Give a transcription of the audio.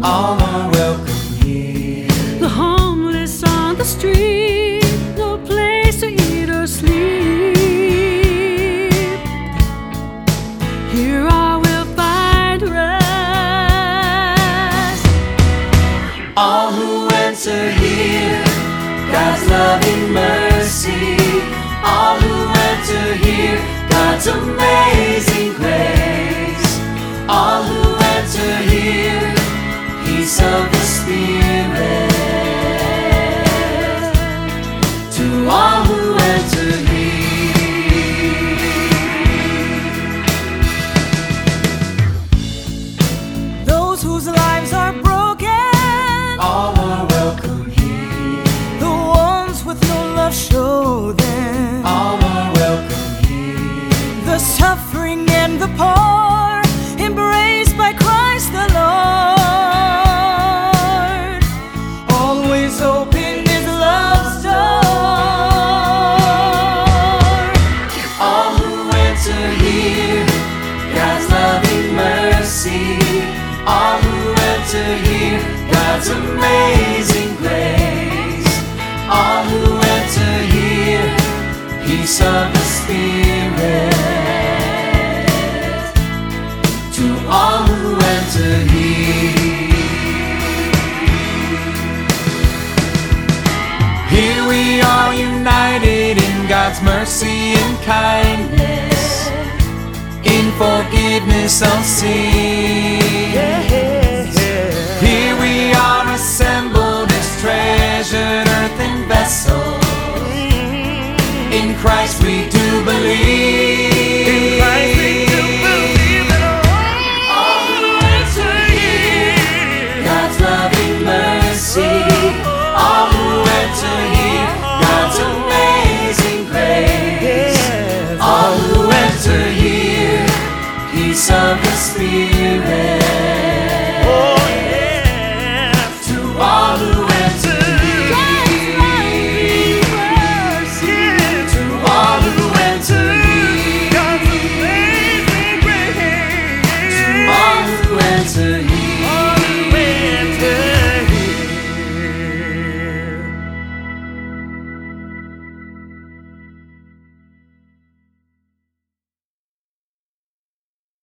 all are welcome here. The homeless on the street, no place to eat or sleep. Here I will find rest. All who enter here, God's loving mercy. All who enter here, God's amazing grace. All who enter here, peace of the Spirit. To all who enter here, Those whose lives are broken, all are welcome here. the ones with no love, show them. All are welcome here. The suffering and the poor, embraced by Christ the Lord. Always open His love's door. All who enter here, God's loving mercy. All who enter here, God's amazing grace. All who enter here, peace of the Spirit. To all who enter here, here we are united in God's mercy and kindness, in forgiveness of sin.